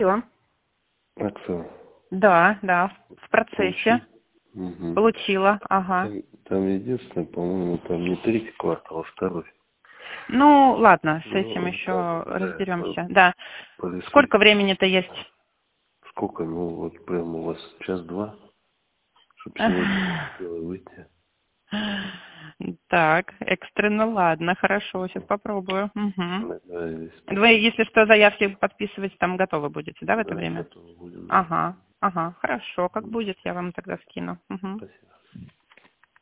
Всё. Оксана. Да, да, в процессе. Угу. Получила, ага. Там единственное, по-моему, там не третий квартал, а второй. Ну, ладно, с этим Ну, еще да, разберемся. Да. порисуйте. Сколько времени-то есть? Сколько? Ну, вот прямо у вас час-два, чтобы сегодня выйти. Так, экстренно, ладно, хорошо, сейчас попробую. Угу. Договорились, Вы, спасибо. если что, заявки подписывать там готовы будете, да, в это Да, время? готовы будем, да. Ага, ага, хорошо, как будет, я вам тогда скину. Угу. Спасибо.